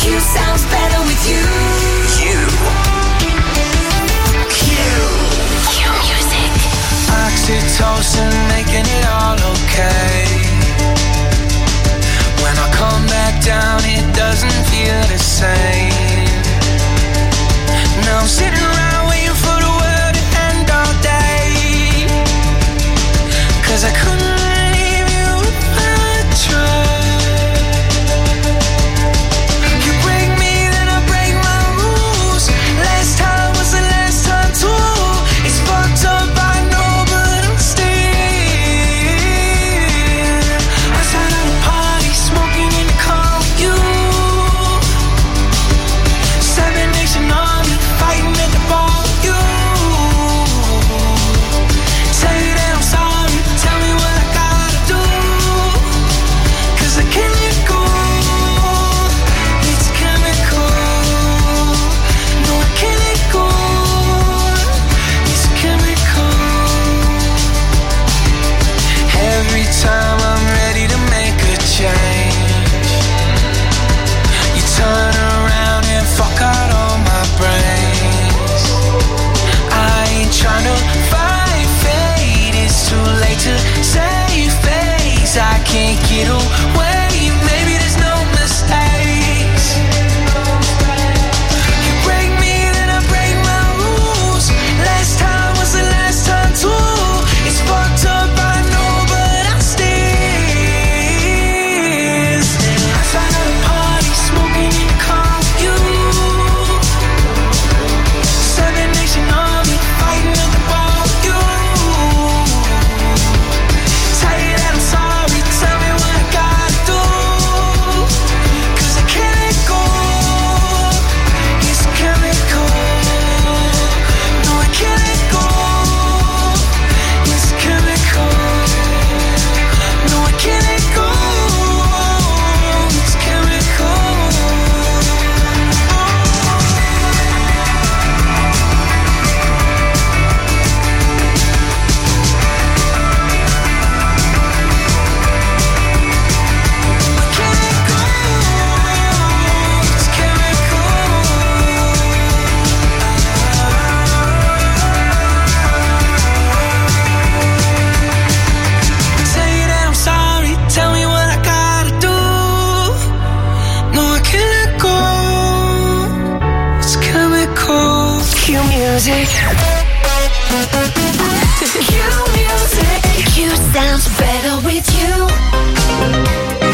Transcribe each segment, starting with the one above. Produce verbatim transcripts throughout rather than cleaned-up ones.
Q sounds better with you. You. Q. Q music. Oxytocin making it all okay. When I come back down, it doesn't feel the same. Now I'm sitting around waiting for the world to end all day. Cause I couldn't leave you if I tried. You break me, then I break my rules. Last time was the last time too. It's fucked up, I know, but I'm still outside of the party, smoking in the car with you. Seven Nation Army, fighting at the bar with you. Tell you that I'm sorry, tell me what I gotta do. Cause I can't let go. It's chemical. No, I can't let go. It's chemical. Every time I'm ready to make a change, you turn around and fuck out all my brains. I ain't tryna fight fate, it's too late to save face. I can't get away, maybe there's no mistakes. You break me, then I break my rules. Last time was the last time too. It's fucked up, I know, but I'm still outside of the party, smoking in the car with you. Seven Nation Army, fighting at the bar with you. Tell you that I'm sorry, tell me what I gotta do. Cause I can't let go. It's chemical. No, I can't let go. It's chemical. No, I can't let go. It's chemical. Tell you that I'm sorry, tell me what I gotta do. No, I can't let go. It's chemical. Q music. Q music. Q sounds better with you.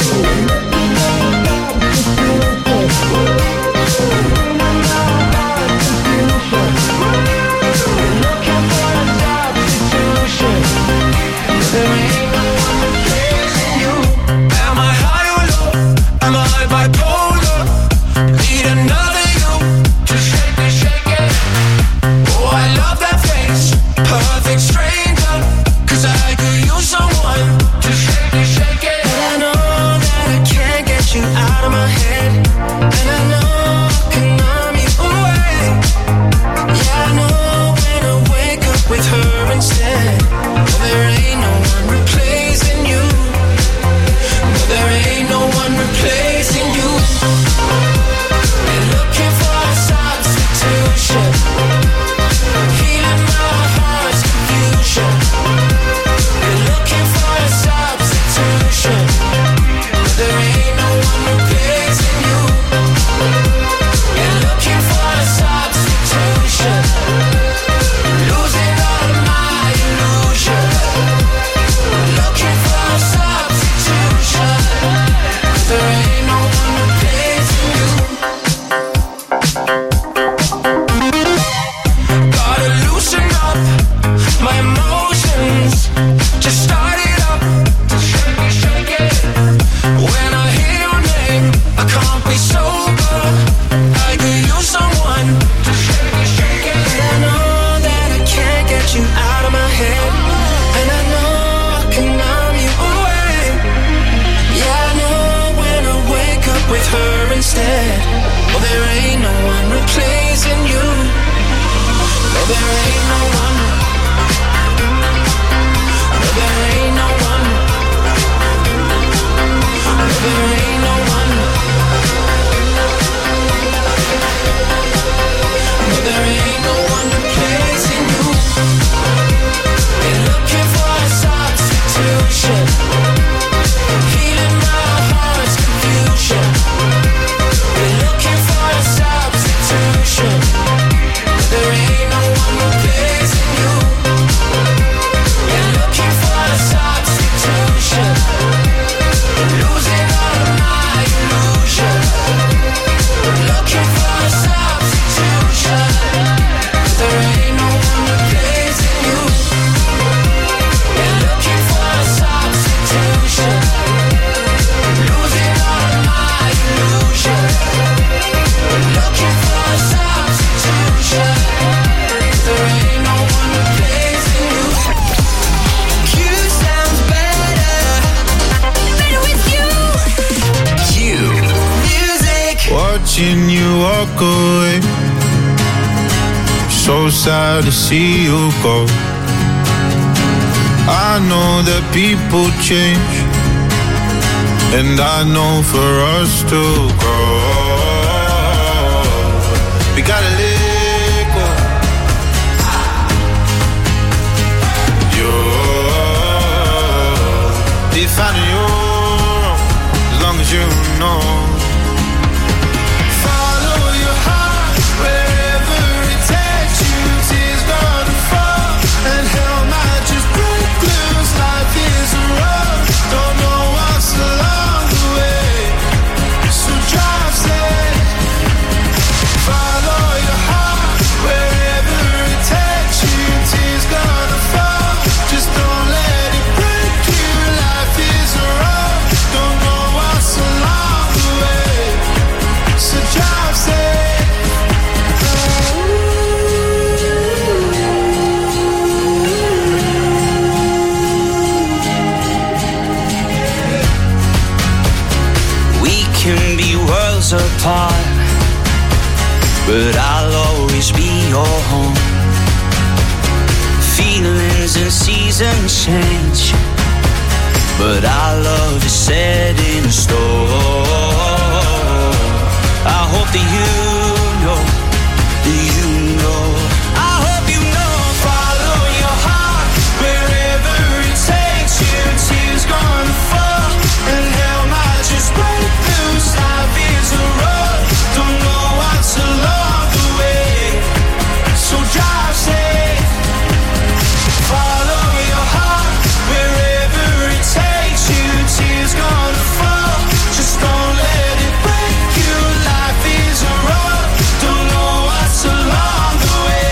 Am I high or low? Am I bipolar? Need another you to shake it, shake it. Oh, I love that face, perfect stranger. Cause I could use someone to shake it, shake it. But I know that I can't get you out of my head. And I know I can numb you away. Yeah, I know when I wake up with her instead. Well, there ain't no one replacing you. No, there ain't no one replacing you. Been looking for a substitution, healing my heart's confusion. Been looking for a substitution, but there ain't no one replacing you. Been looking for a substitution, losing all of my illusion. Looking for a substitution, but there ain't no one replacing you. Gotta loosen up my emotions, just start it up, shake it, shake it. When I hear your name, I can't be sober. I could use someone to shake it, shake it. I know that I can't get you out of my head, and I know I can numb you away. Yeah, I know when I wake up with her instead. Well, there ain't no one replacing you. No, there ain't no one. No, there ain't no one. No, there ain't no one. watching you walk away. So sad to see you go. I know that people change, and I know for us to grow, we gotta let go. You're defining your own, as long as you know. Follow your heart wherever it takes you. Tears gonna fall and hell might just break loose. Life is a road, don't know what's along the way, so drive safe. Follow your heart wherever it takes you. Tears gonna fall, just don't let it break you. Life is a road, don't know what's along the way, so drive safe. We can be worlds apart, but I'll always be your home. Feelings and seasons change, but our love is set in stone. I hope that you know, that you know, I hope you know. Follow your heart wherever it takes you. Tears gonna fall and hell might just break loose. Life is a road, don't know what's along the way, so drive safe. Follow your heart wherever it takes you. Tears gonna fall, just don't let it break you. Life is a road, don't know what's along the way.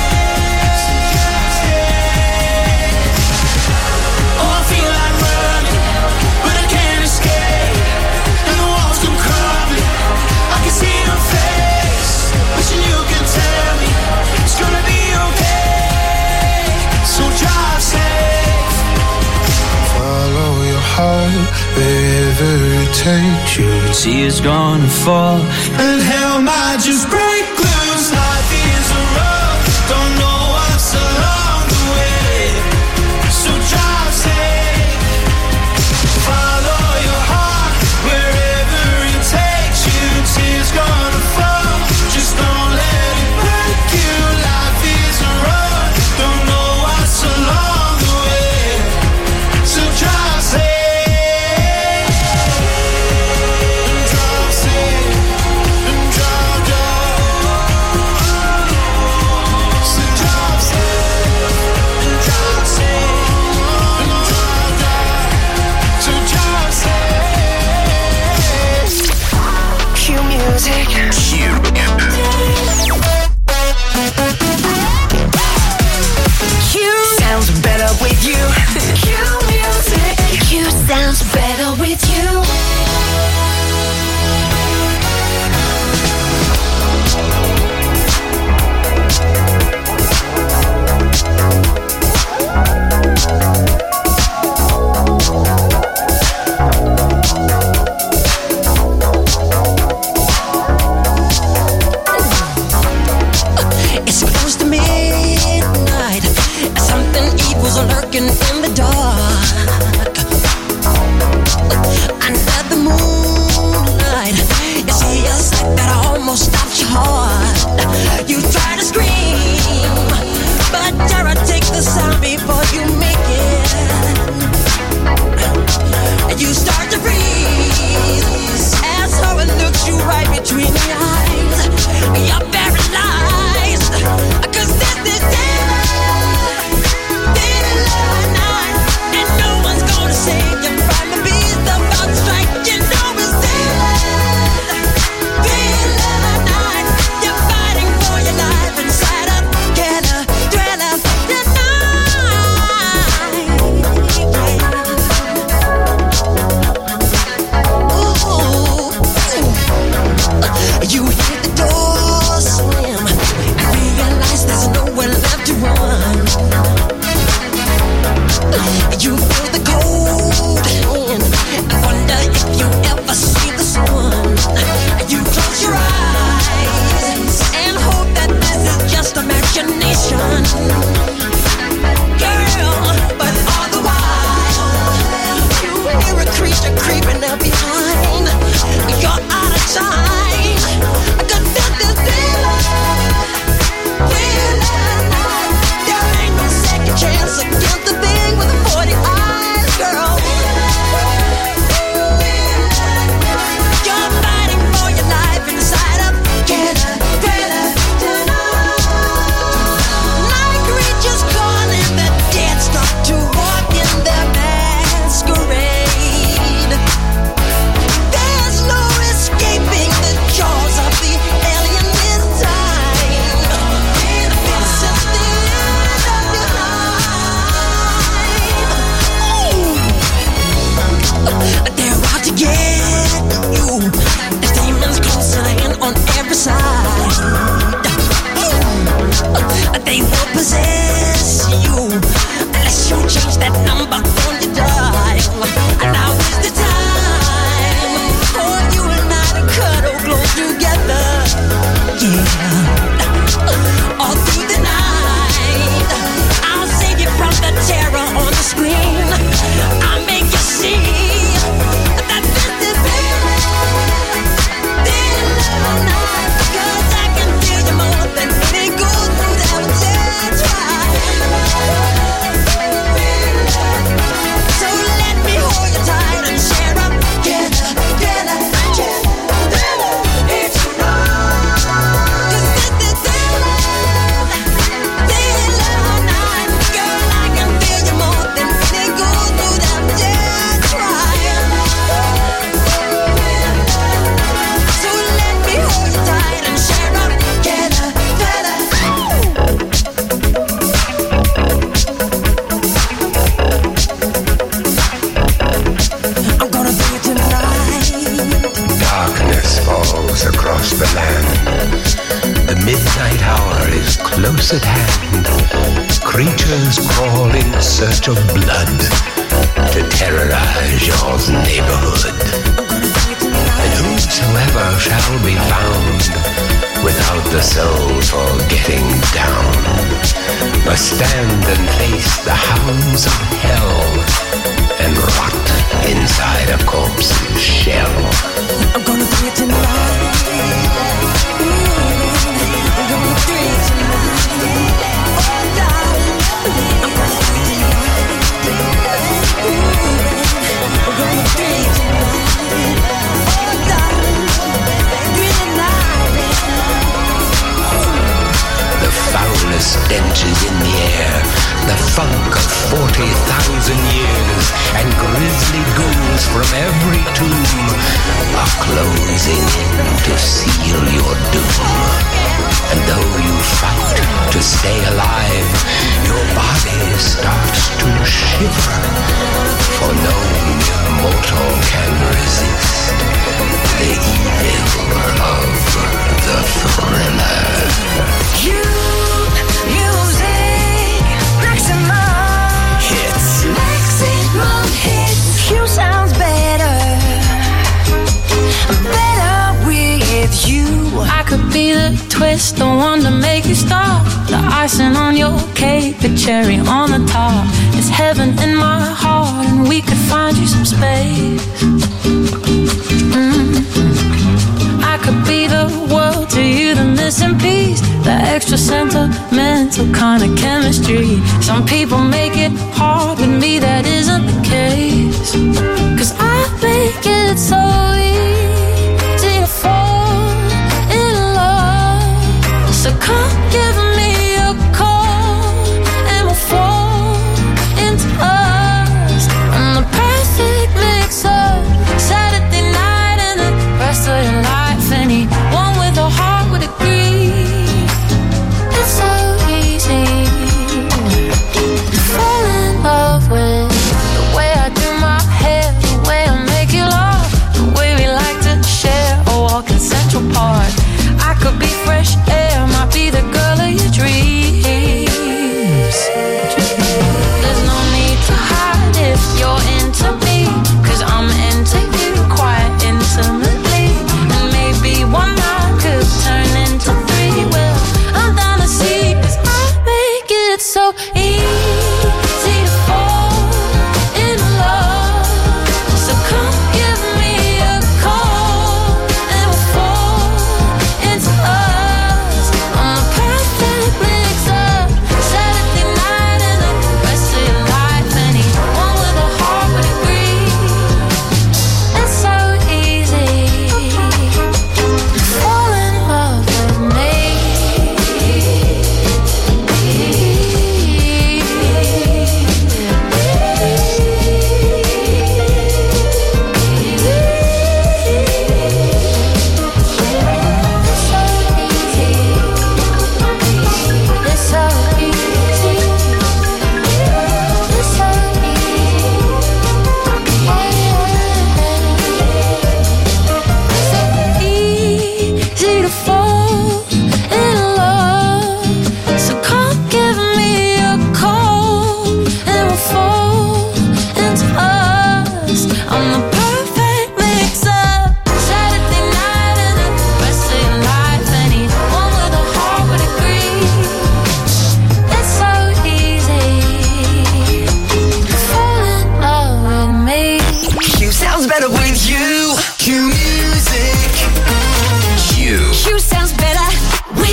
Oh, I feel like running, but I can't escape, and the walls come crumbling. I can see your face, wishing you could tell me it's gonna be okay, so drive safe. Follow your heart wherever it takes you. Tears gonna fall And hell might just break loose. Life is a road, don't know what's along the way, so drive safe. Follow your heart wherever it takes you. Tears gonna fall, just don't let it break you. Life is a road, don't know what's along the way, so drive safe. And drive safe. And drive, drive. So drive safe. And drive safe. And drive, drive. So drive safe. Cue music. Cue sounds better with you. Cue music. Cue sounds better with you. All through the night, I'll save you from the terror on the screen. I'll make you see that this is real, real love night. 'Cause I can feel you more than any good food ever did try. So let me hold you tight and share up together, together, together. It's right. 'Cause this is real love, real love night. Girl, I can feel you more than any good food ever did try. So let me hold you tight and share up together, together. I'm gonna do it tonight. Darkness falls across the land. The midnight hour is close at hand. Creatures crawl in search of blood to terrorize your neighborhood. And whosoever shall be found without the soul for getting down must stand and face the hounds of hell and rot inside a corpse's shell. I'm gonna do it tonight. I'm gonna do it tonight. Oh, darling, I'm gonna do it tonight. I'm gonna do it tonight. Oh, darling, do it tonight. The foulest stench is in the air, the funk of forty thousand years, and grisly ghouls from every tomb are closing in to seal your doom. And though you fight to stay alive, your body starts to shiver, for no mere mortal can resist the evil of the thriller. Music, maximum hits, maximum hits. You sounds better, better with you. I could be the twist, the one to make you stop, the icing on your cake, the cherry on the top. It's heaven in my heart, and we could find you some space. Mm. I could be the world to you, the missing piece, the extra sentimental kind of chemistry. Some people make it hard, with me that isn't the case. 'Cause I make it so easy to fall in love. So come give me a call and we'll fall into us. And the perfect mix of Saturday night and the rest of your life. Anyone with a heart would agree. It's so easy to fall in love with the way I do my hair, the way I make you laugh, the way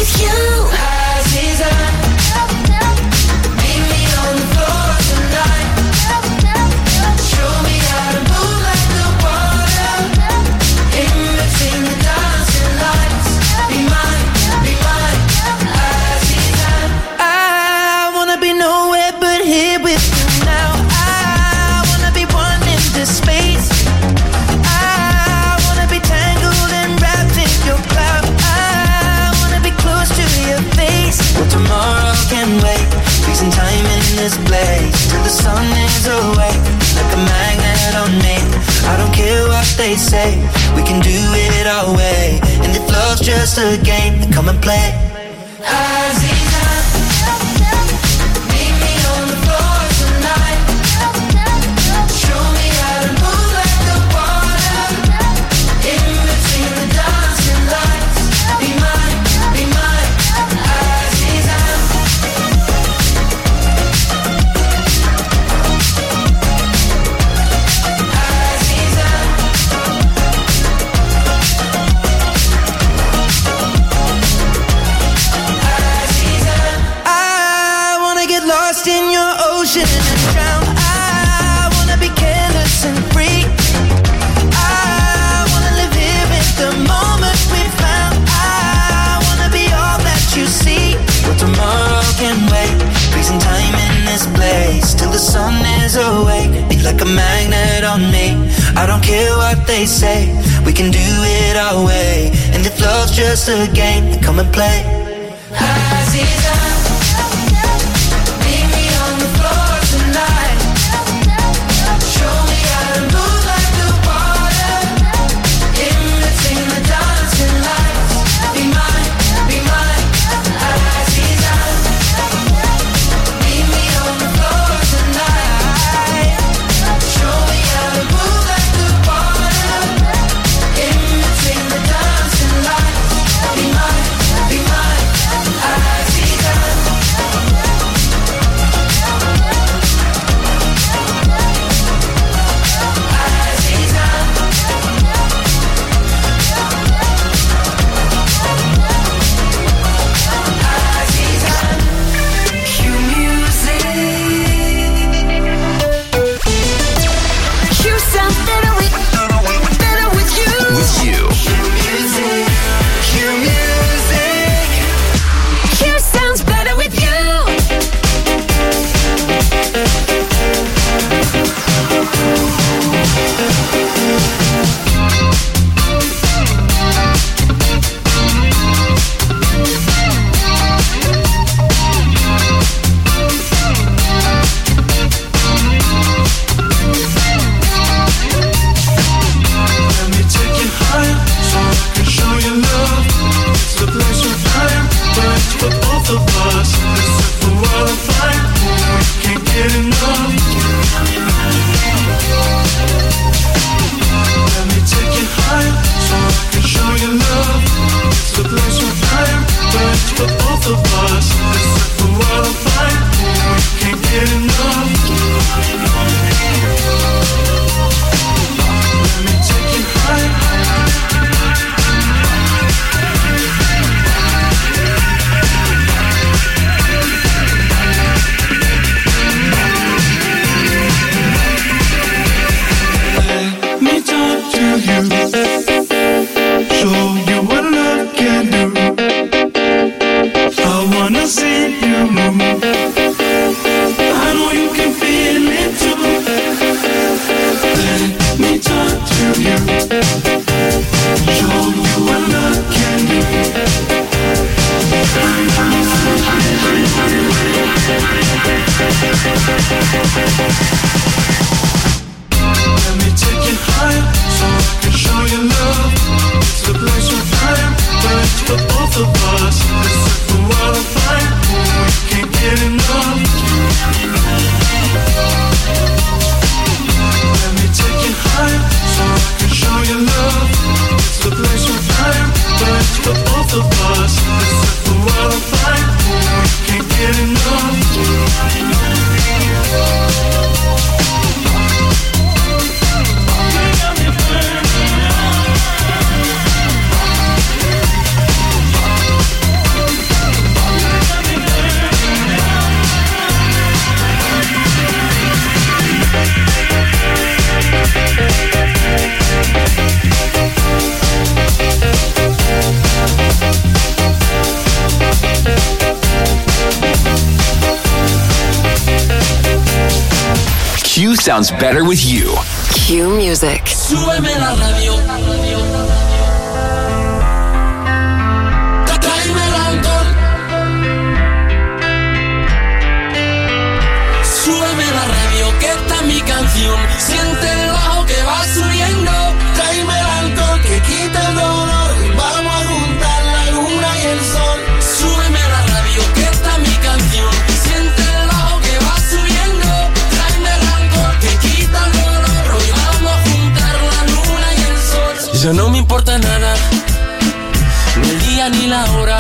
with you. Aziza, meet me on the floor tonight. Show me how to move like the water. In between the dancing lights. Be mine, be mine, Aziza. I wanna be nowhere but here with you now. I wanna be one in this space. I wanna be tangled and wrapped in your cloud. I wanna be close to your face. Well, tomorrow can wait. Freezing time in this place till the sun is away. Like a magnet on me. I don't care what they say. We can do it our way. And if love's just a game, then come and play. Aziza, meet me on the floor tonight. Show me how to move like the water. In between the dancing lights. Be mine, be mine, Aziza. Aziza. I wanna get lost in your ocean and drown. I wanna be careless and free. I wanna live here in the moment we found. I wanna be all that you see. But tomorrow can wait. Freezing time in this place till the sun is awake. Be like a magnet on me. I don't care what they say. We can do it our way. And if love's just a game, then come and play. Aziza, meet me on the floor tonight. Show me how to move like the water. In between the dancing lights. Be mine, be mine, Aziza. Meet me on the floor tonight. Show me how to move like the water. In between the dancing lights. Be mine, be mine, Aziza. Aziza. Aziza. Cue music. You sound better with, better with you. With you. Cue music. Cue music. Cue sounds better with you. Let me take you higher, so I can show you love. It's the place we're flying, but it's for both of us. Let's set the world on fire, we can't get enough. Let me take you higher, so I can show you love. It's the place we're flying, but it's for both of us. Let's set the world on fire, we can't get enough. Let me take you higher. Let me talk to you, show you what love can do. I wanna see you move. I know you can feel it too. Let me talk to you, show you what love can do. Let me take you higher, so I can show you love. It's the place we're flying, but it's for both of us. Let's set the world on fire, we can't get enough. sounds better with you. Q Music. Súbeme la radio. Tráeme el alcohol. Súbeme la radio, que esta es mi canción. Siente el bajo que va subiendo. Tráeme el alcohol que quita el dolor. Vamos a juntar la luna y el sol. Súbeme la radio, que esta es mi canción. Siente el bajo que va subiendo. Tráeme el alcohol que quita el dolor. Hoy vamos a juntar la luna y el sol. Ya no me importa nada, ni el día ni la hora.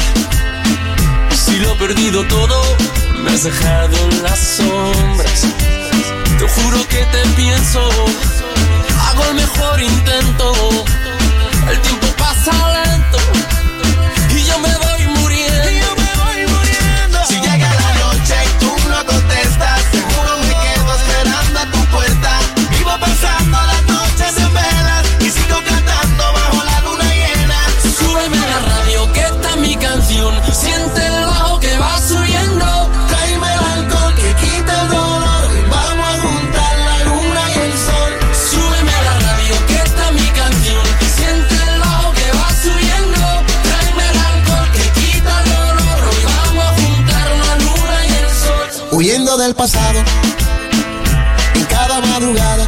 Si lo he perdido todo, me has dejado en las sombras. Te juro que te pienso, hago el mejor intento. El tiempo pasa lento y yo me voy muriendo. Y yo me voy muriendo. Si llega la noche y tú no contestas, seguro me quedo esperando a tu puerta. Vivo pasando las noches en velas y sigo cantando bajo la luna llena. Súbeme la radio, que esta es mi canción. Siente el bajo que va subiendo. Tráeme el alcohol que quita el dolor. Vamos a juntar la luna y el sol. Súbeme la radio, que esta es mi canción. Siente el bajo que va subiendo. Tráeme el alcohol que quita el dolor. Hoy vamos a juntar la luna y el sol. Huyendo del pasado, en cada madrugada,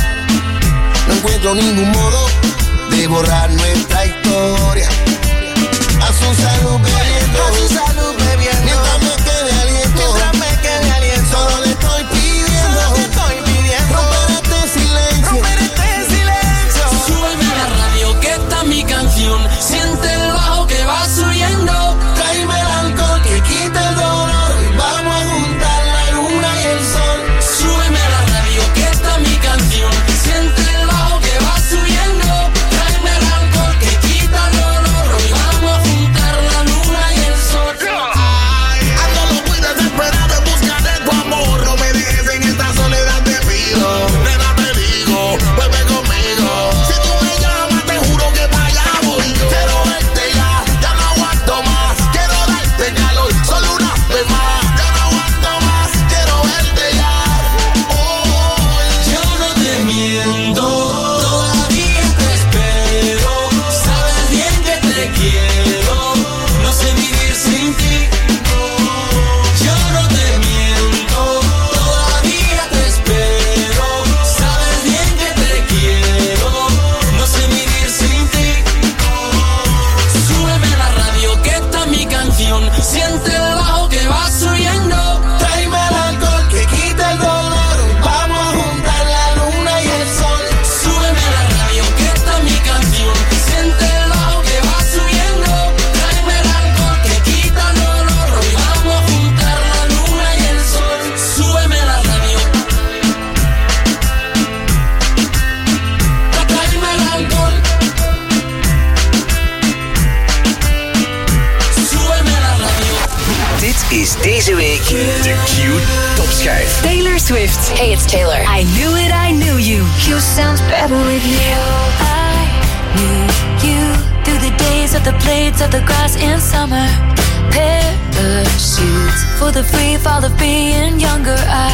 no encuentro ningún modo de borrar nuestra historia. A su salud bebiendo, a su salud bebiendo, mientras me quede aliento, mientras me quede aliento, solo le estoy pidiendo, solo le estoy pidiendo, romper este silencio, romper este silencio. Súbeme la radio, que esta es mi canción. Siente el bajo que va subiendo. Tráeme el alcohol que quita el dolor. Vamos a juntar la luna y el sol. Súbeme la radio, que esta es mi canción. Siente el bajo que va subiendo. Tráeme el alcohol que quita el dolor. Hoy vamos a juntar la luna y el sol. Ando loco y desesperado en busca de tu amor. No me dejes en esta soledad, te pido. Nena, te digo, vuelve conmigo. Si tú me llamas, te juro que para allá voy yo. Quiero verte ya, ya no aguanto más. Quiero darte calor, solo una vez más. Ya no aguanto más, quiero verte ya. Oh, Yo no te miento, todavía te espero. Sabes bien que te quiero, no sé vivir sin ti. Yo no te miento, todavía te espero. Sabes bien que te quiero, no sé vivir sin ti. Súbeme la radio, que esta es mi canción. Siente el bajo que va subiendo. Tráeme el alcohol que quita el dolor. Vamos a juntar la luna y el sol. Súbeme la radio, que esta es mi canción. Siente el bajo que va subiendo. Tráeme el alcohol que quita el dolor. Hoy vamos a juntar la luna y el sol. Súbeme la radio. Tráeme el alcohol. Súbeme la radio. Dit is deze week de Q Topschijf. Taylor Swift. Hey, it's Taylor. I knew it, I knew you. You sounds better with you. I knew you through the days of the blades of the grass in summer. Parachutes for the free fall of being younger. I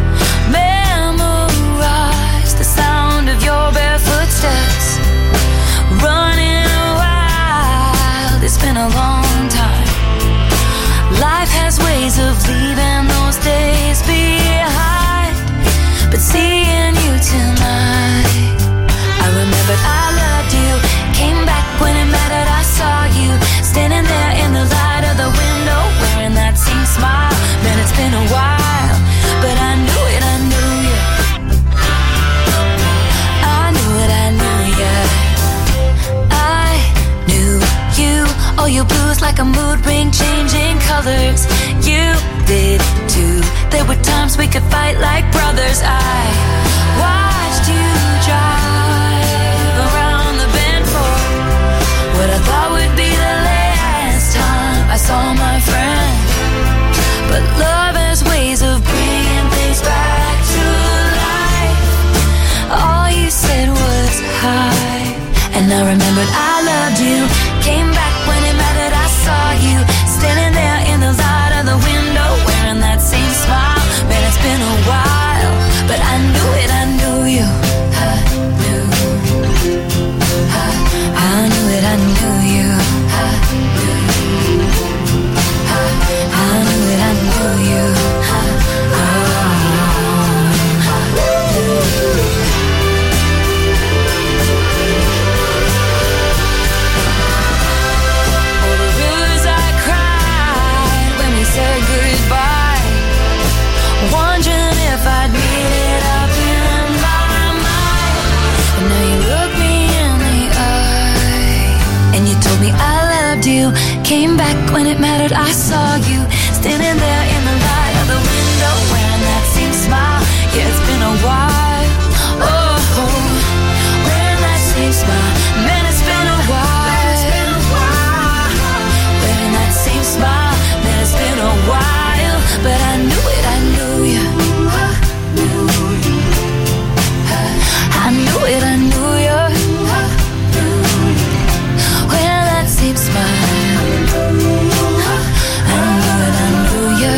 memorized the sound of your barefoot steps. Running wild, it's been a long time. Life has ways of leaving those days behind. But seeing you tonight, I remembered I loved you. Came back when it mattered, I saw you standing there in the light of the window, wearing that same smile. Man, it's been a while, but I knew it, I knew you. I knew it, I knew you. I knew you. Oh, your blues like a mood ring, changing colors. You did too. There were times we could fight like brothers. I watched you drive around the bend for what I thought would be the last time I saw my friend. But love has ways of bringing things back to life. All you said was hi, and I remembered I loved you. Came back when it mattered, I saw you standing there in the light of the window, wearing that same smile. Man, it's been a while, but I knew it, I came back when it mattered. I saw you standing there in the light of the window, wearing that same smile. Yeah, it's been a while. Oh, wearing that same smile. Man, it's been a while. Wearing that same smile. Man, it's been a while. But I knew it, I knew you. I knew it, I knew you. Wearing that same smile. I knew it, I knew you.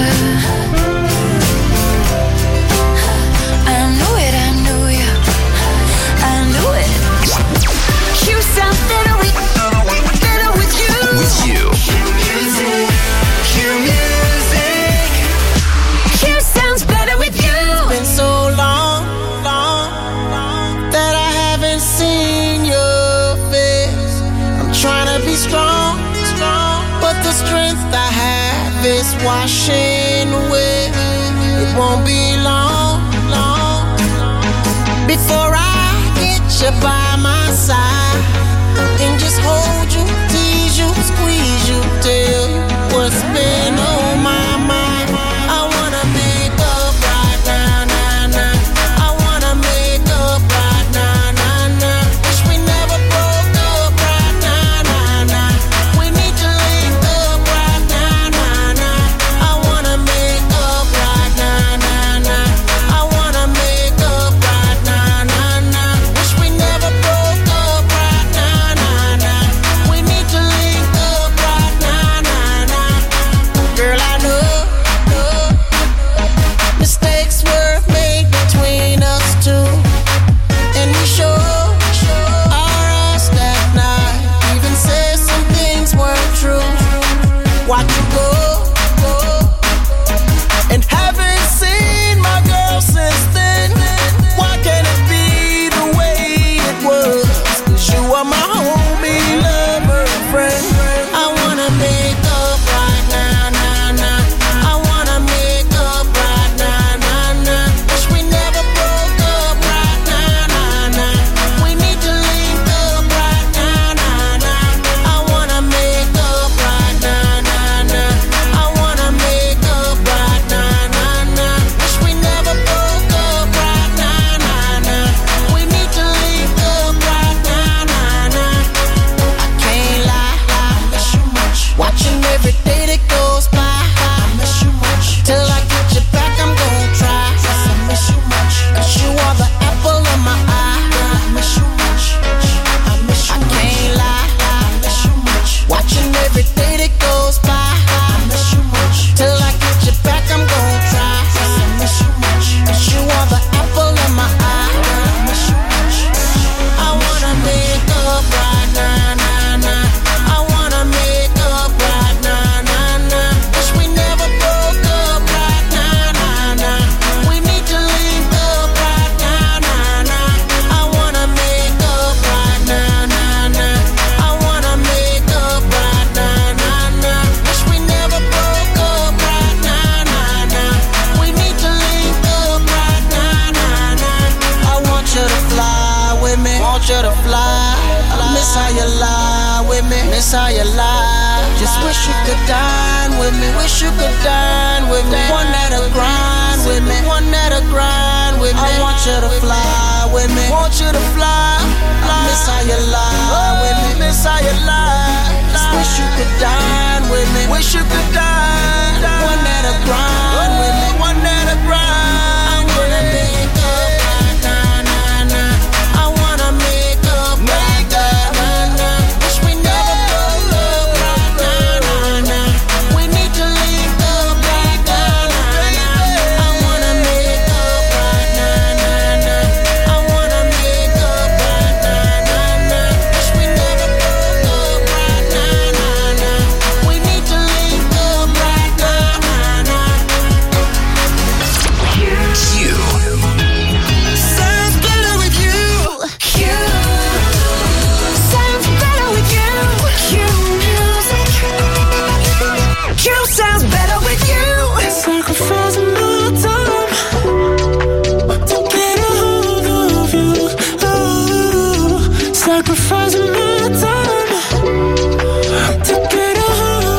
I knew it, I knew you. I knew it. You sound better with, better with you. With you. Cue music, cue music. Cue sounds better with you. It's been so long, long, long that I haven't seen your face. I'm trying to be strong, strong, but the strength I have is washing away. It won't be long, long before I get you by my side and just hold you, tease you, squeeze you, tell you what's been on my mind. I wanna make up right now, now, now. I wanna make up right now, now, now. Wish we never broke up right now, now, now. We need to link up right now, now, now. I wanna make up right now, now, now. I wanna make up right now, now, now. Wish we never broke up right now, now, now. We need to link up right now, now, now. Girl, I know, know mistakes were made between us two, and we sure our us that night. Even said some things weren't true. Watch you go, go, and haven't seen my girl since then. Why can't it be the way it was? 'Cause you are my homie, lover, friend. I wanna make up right now, now, now. I wanna make up right now, now, now. Wish we never broke up right now, now, now. We need to link up right now, now, now. I wanna make up right now, now, now. I wanna make up right now, now, now. Wish we never broke up right now, now, now. We need to link up right now, now, now. I can't lie, I miss you much. Watching every day that goes by, I miss you much. Till I get you back, I'm gonna try. Yes, I miss you much. 'Cause you are the apple of my eye. I miss you much. I miss you much. I can't lie, I miss you much. Watching every day that goes by, I miss you much. Till I get you back, I'm gonna try. Yes, I miss you much. 'Cause you are the apple of my eye. I miss you much. I wanna make up right now, now, now. I wanna make up right now, now, now. Wish we never broke up right now, now, now. We need to link up right now, now, now. I wanna make up right now, now, now. I wanna make up right now, now, now. Wish we never broke up right now, now, now. We need to link up right now, now, now. I want you to fly with me, want you to fly. Miss how you lie with me, miss how you lie. Just wish you could dine with me, wish you could dine with me. One that'll grind with me, one that'll grind with me. I want you to fly with me, want you to fly. Miss how you lie with me, miss how you lie. Just wish you could dine with me, wish you could dine. One that'll grind with me, one that'll grind. I wanna make up right now, now, now. I wanna make up right now, now, now. Wish we never broke up right now, now, now. We need to link up right now, now, now. I wanna make up right now, now, now. I wanna make up right now, now, now. Wish we never broke up right now, now, now. We need to link up right now, now, now. sacrificing my time to get a hold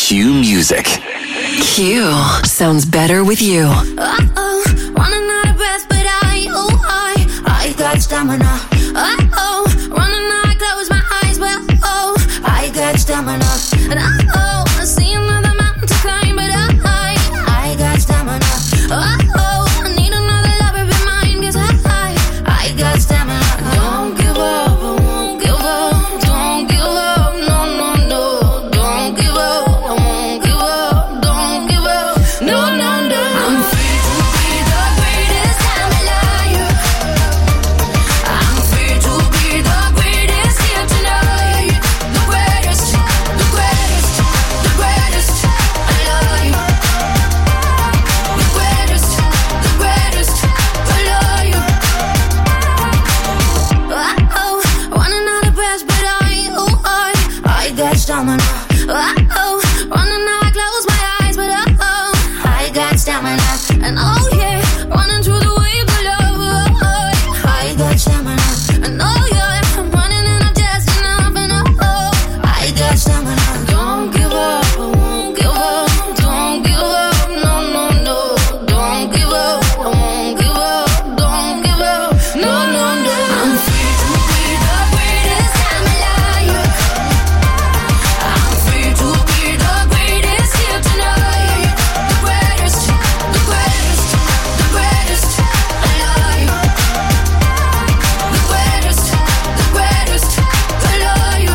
Q Music. Q sounds better with you. Uh-oh, running out of breath, but I, oh, I, I got stamina. Uh-oh, running out, I close my eyes, but oh, I got stamina. And uh-oh, I see another mountain to climb, but I, I got stamina. Uh-oh, I need another lover in mine, 'cause I, I got stamina. Don't give up, I won't give up. Don't give up, no, no, no. Don't give up, I won't give up. Don't give up, no, no, no. I'm free to be the greatest I'm alive. I'm free to be the greatest here tonight. The greatest, the greatest, the greatest alive. The greatest, the greatest alive. Uh-oh, running out of breath, but I, oh, I, I got stamina. Uh-oh, running out, I close my eyes, but uh-oh, I got stamina. And oh yeah, running through the waves of love, oh, oh, I got stamina. And oh yeah, I'm running and I'm just enough, and oh, oh, I got stamina. Don't give up, I won't give up. Don't give up, no, no, no. Don't give up, I won't give up. Don't give up, no, no, no. I'm free to be the greatest I'm alive. I'm free to be the greatest here tonight. The greatest, the greatest, the greatest alive. The greatest, the greatest alive.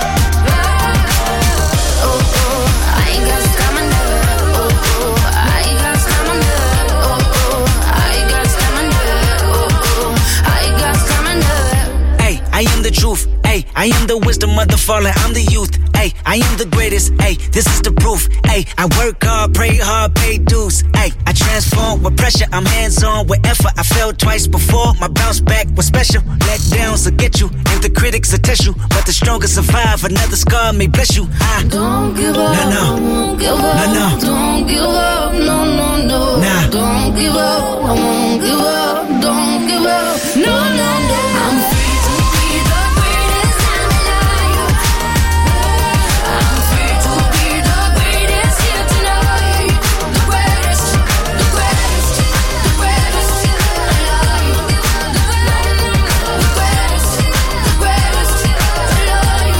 Oh, oh, I got stamina. Oh, oh, I got stamina. Oh, oh, I got stamina. Oh, oh, I got stamina. Hey, I am the truth. Hey, I am the wisdom of the fallen. I'm the youth. Hey, I am the greatest. Hey, this is the proof. Hey, I work hard, pray hard, pay dues. Hey, I transform with pressure. I'm hands on with effort. I failed twice before. My bounce back was special. Let downs will get you, and the critics will test you. But the strongest survive. Another scar may bless you. I Don't give up, No, no. I won't give up. No, no. Don't give up, no, no, no. Nah. Don't give up, I won't give up. Don't give up, no, no, no. I'm free to be the greatest I'm alive. I'm free to be the greatest here tonight. The greatest, the greatest, the greatest alive. The greatest, the greatest alive.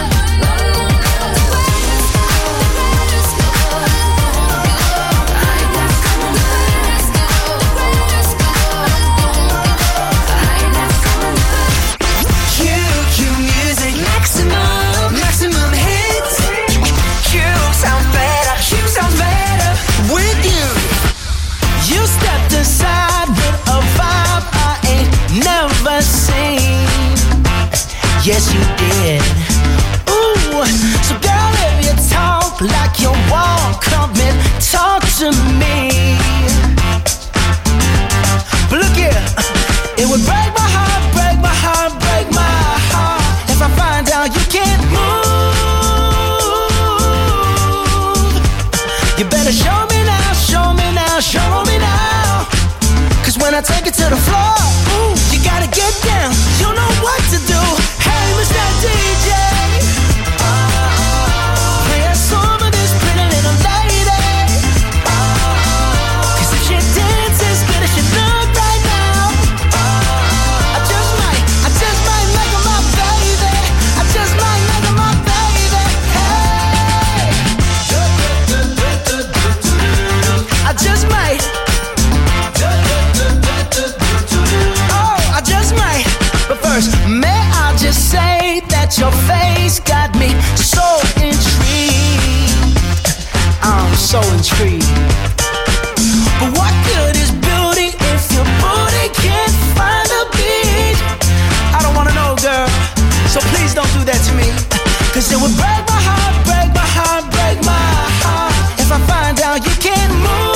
Q, Q Music Maximum, maximum hits. Q sounds better, Q sounds better with you. You stepped aside with a vibe I ain't never seen. Yes, you did. Ooh, so girl, if you talk like you walk, come and talk to me. But look here, it would break my heart, break my heart, break my heart if I find out you can't move. You better show me now, show me now, show me now. 'Cause when I take it to the floor, ooh, you gotta get down. You know what to do. Hey, Mister D J, play a song of this pretty little lady. 'Cause if she dances as good as she look right now, I just might, I just might make her my baby. I just might make her my baby. Hey, I just might. Oh, I just might. But first, may I just say that your face got me so intrigued. I'm so intrigued. But what good is beauty if your booty can't find a beat? I don't wanna know, girl. So please don't do that to me. 'Cause it would break my heart, break my heart, break my heart if I find out you can't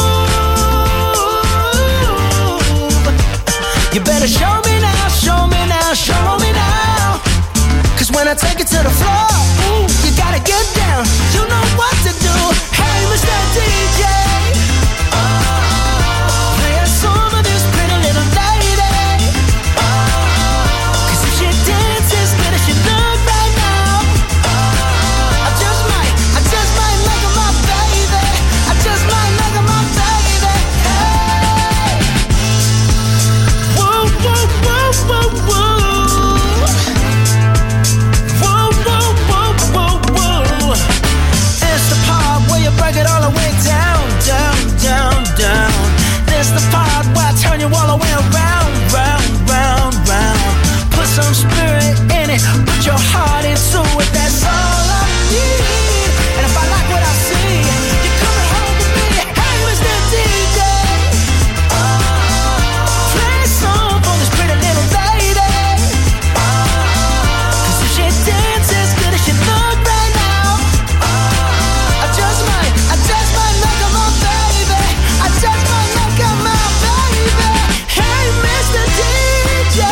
move. You better show me now, show me now, show me now. 'Cause when I take it to the floor, ooh, you gotta get down. You know what to do. Hey, Mister D J, play a song of this pretty little lady. 'Cause if she dances as good as she look right now, I just might, I just might make her my break it all the way down, down, down, down. This the part where I turn you all the way around, round, round, round. Put some spirit in it, put your heart into it, that's all I need. And if I like what I see, you're coming home with me. Hey, Mister D J, play a song for this pretty little lady. Cause if she dances as good as she look right now, I just might, I just might make her my baby. I just might make her my baby. Hey, Mister D J,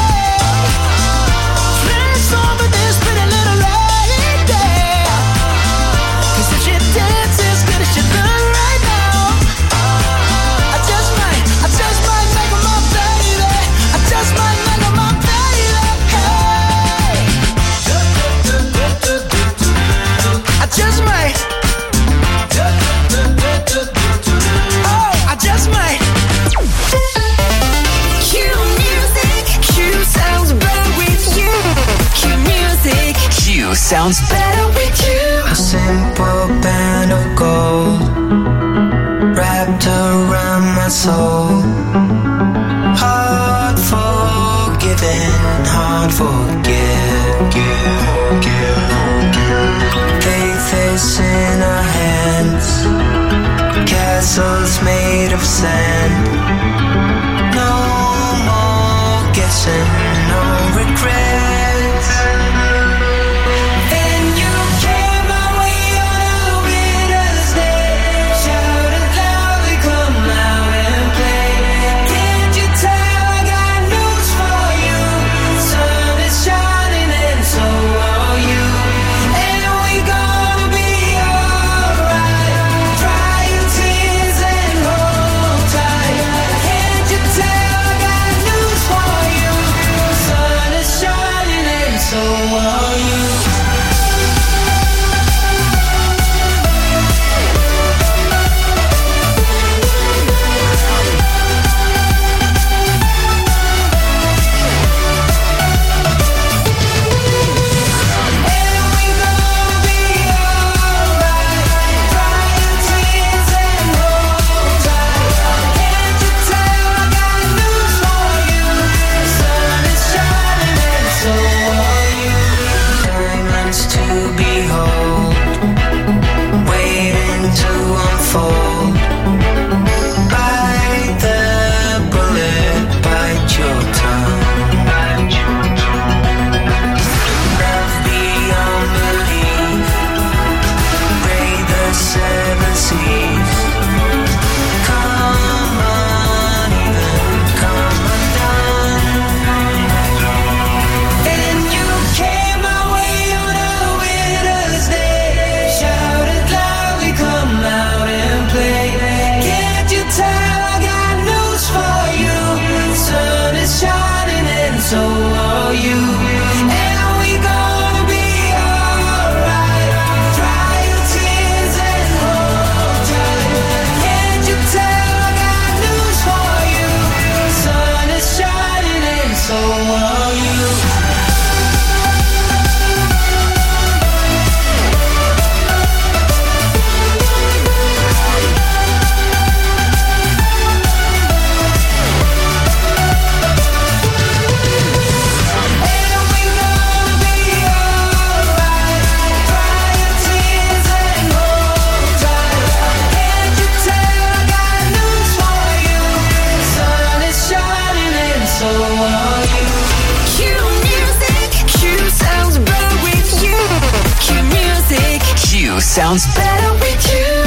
play a song for this pretty little lady. Cause if she dances as good as she look right now, I just might, I just might make her my baby. I just might make her my baby. Hey, I just might. Oh, I just might. Q music. Q sounds better with you. Q music. Q sounds Better with you. A simple band of gold wrapped around my soul. Hard forgiven, hard forgive. Give, give, give. Faith is in our hands. Castles made of sand. No more guessing, no regrets. And you came my way on a winter's day. Shouted loudly, come out and play. Can't you tell I got news for you? Sun is shining and so are you. And we gonna be alright. Dry your tears and hold tight. Can't you tell I got news for you? Sun is shining and so are you. So are you, and we gonna be alright. Dry your tears and hold tight. Can't you tell I got news for you? Sun is shining and so are you. sounds better with you.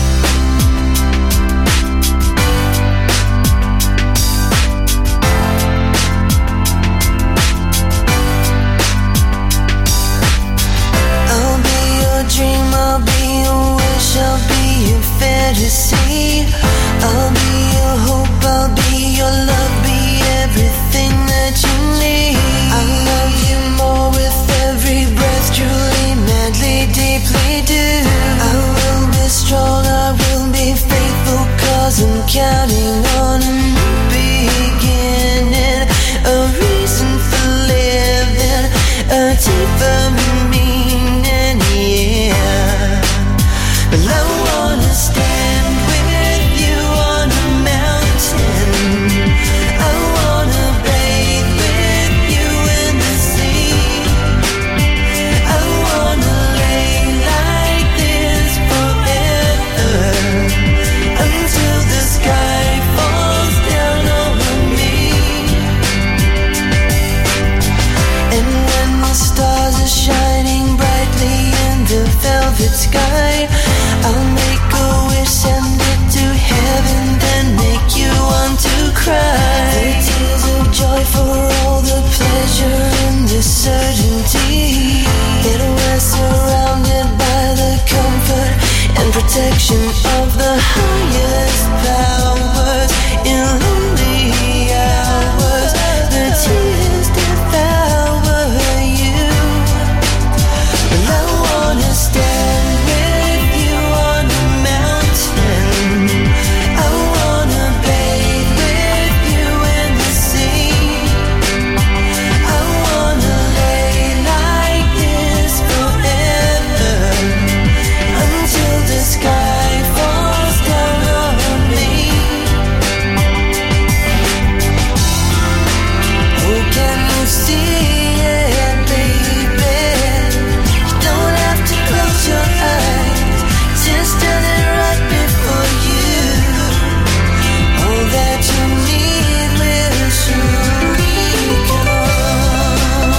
I'll be your dream, I'll be your wish, I'll be your fantasy. I'll be your hope, I'll be your love, be everything that you need. I love you more with every breath, truly, madly, deeply do. I will protection of the highest powers. In lonely hours, the tears devour you. Well, I wanna stand with you on a mountain. I wanna bathe with you in the sea. I wanna lay like this forever, until the sky falls down on me. Oh, can you see it, baby? You don't have to close your eyes, just standing right before you. All that you need will surely come.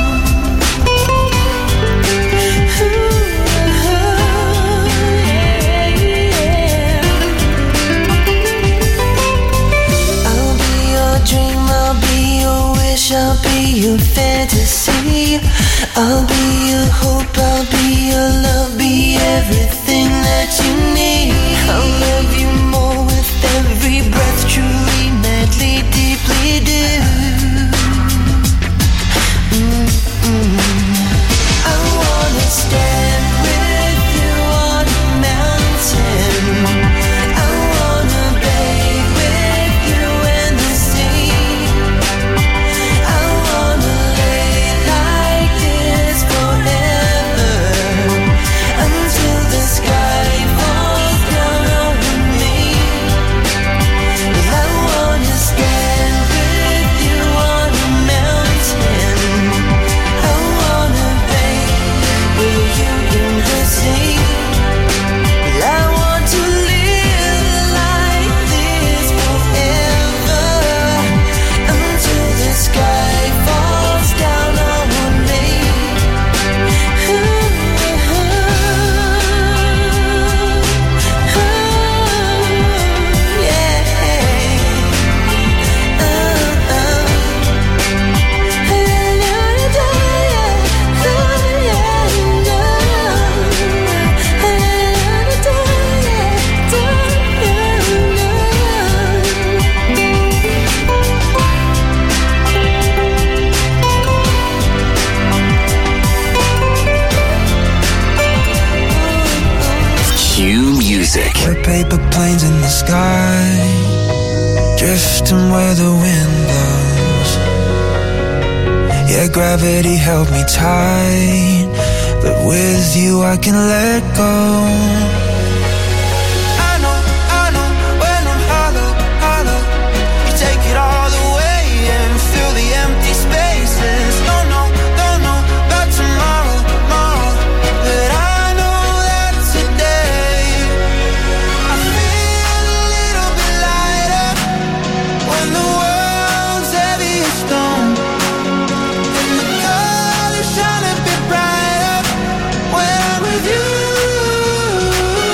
I'll be your dream, I'll be your wish, I'll be your fantasy. I'll be your hope, I'll be your love, be everything that you need. I'll love you more with every breath, truly, madly, deeply do. Mm-mm. I wanna stand with you on a mountain. I wanna bathe with you in the sea. I wanna lay like this forever, until the sky falls down on me. Well, I wanna stand with you on a mountain. I wanna bathe with you in the sea. Well, I want to live like this forever, until the sky falls down on me. Cue music. We're paper planes in the sky, drifting where the wind blows. Yeah, gravity held me tight, but with you I can let go. I know, I know, when I'm hollow, hollow, you take it all away and fill the empty spaces. Don't know, don't know about tomorrow, tomorrow, but I know that today I feel a little bit lighter when the world's heavy as stone, and the colors shine a bit brighter when I'm with you.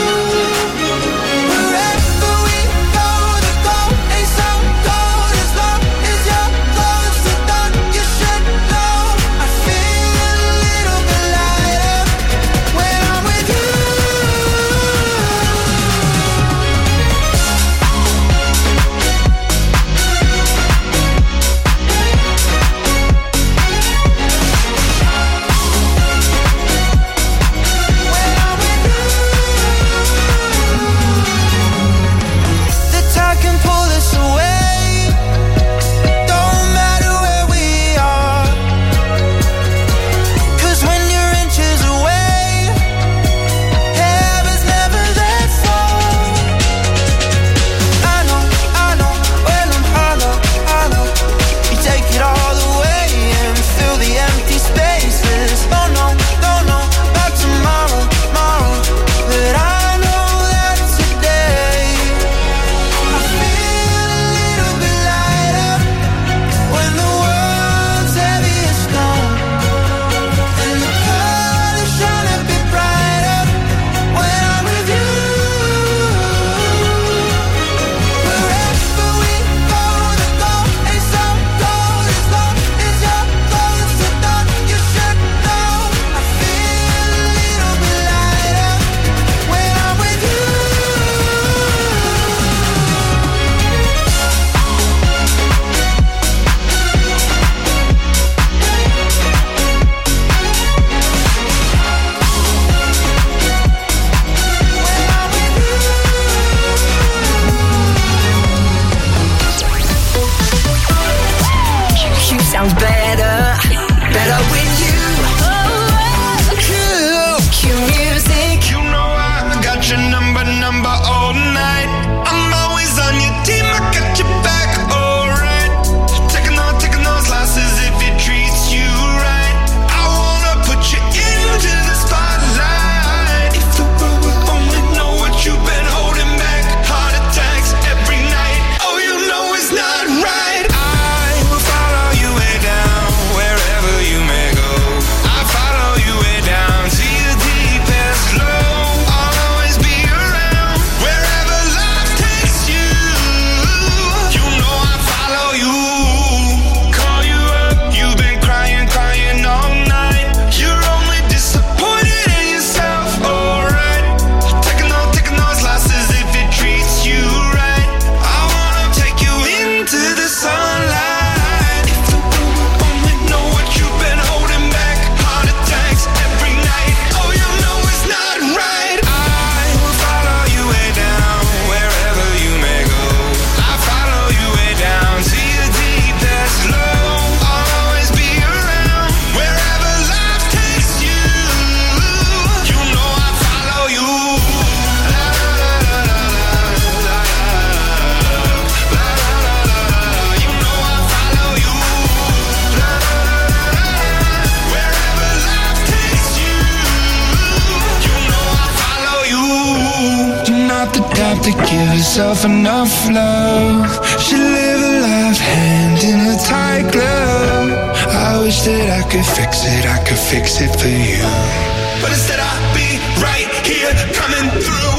have to give herself enough love. She live a life hand in a tight glove. I wish that I could fix it, I could fix it for you. But instead I'll be right here coming through.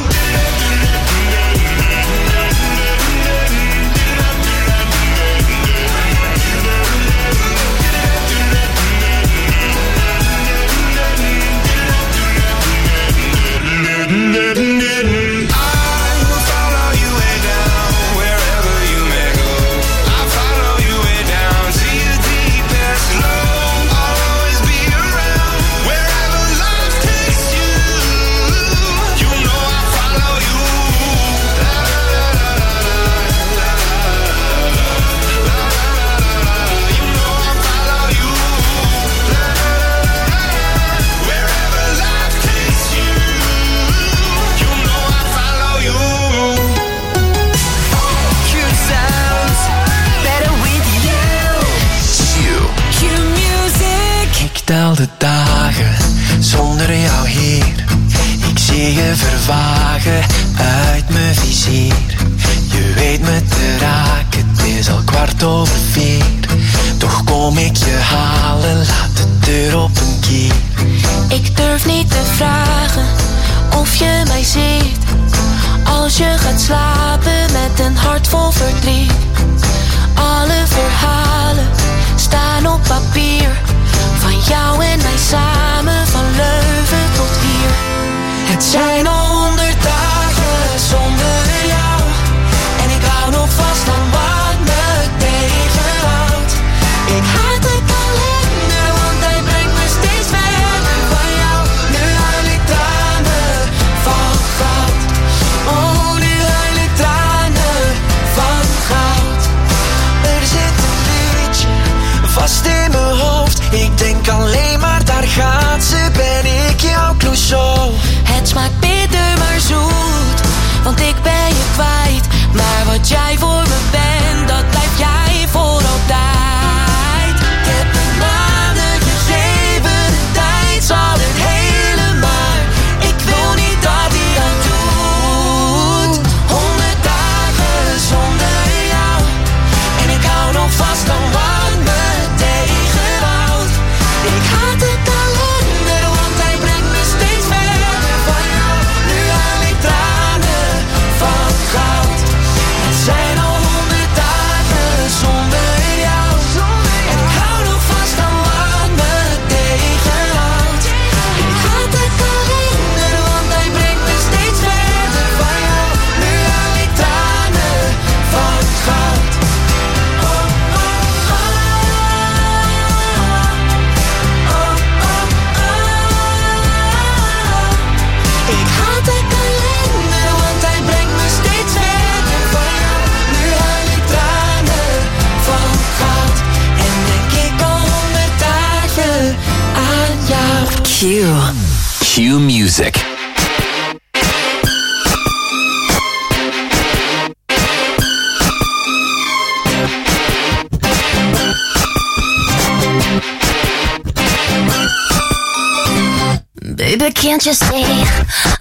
Tel de dagen zonder jou hier. Ik zie je vervagen uit mijn vizier. Je weet me te raken, het is al kwart over vier. Toch kom ik je halen, laat de deur op een kier. Ik durf niet te vragen of je mij ziet. Als je gaat slapen met een hart vol verdriet. Alle verhalen staan op papier. Van jou en mij samen, van Leuven tot hier. Het zijn al honderd dagen zonder jou. En ik hou nog vast aan wat me tegenhoudt. Ik haat de kalender, want hij brengt me steeds verder van jou. Nu huil ik tranen van goud. Oh, nu huil ik tranen van goud. Er zit een liedje vast in mijn hoofd. Ik denk alleen maar, daar gaat ze, ben ik jouw Clouseau. Het smaakt bitter maar zoet, want ik ben je kwijt. Maar wat jij voor me bent, dat blijf jij voor altijd. Ik heb een maanden gegeven, de tijd zal het helemaal. Ik wil niet dat hij dat doet. Honderd dagen zonder jou. En ik hou nog vast aan wat me tegenhoudt. Ik haat de kalender, want hij brengt me steeds verder van jou. Nu huil ik tranen van goud. Het zijn al honderd dagen zonder jou. En ik hou nog vast aan wat me tegenhoudt. Ik haat de kalender, want hij brengt me steeds verder van jou. Nu huil ik tranen van goud. Oh, oh, oh. Ik haat de kalender, want hij brengt me steeds verder van jou. Nu huil ik tranen van goud. En denk ik al honderd dagen aan jou. Q. Q Music. Baby, can't you see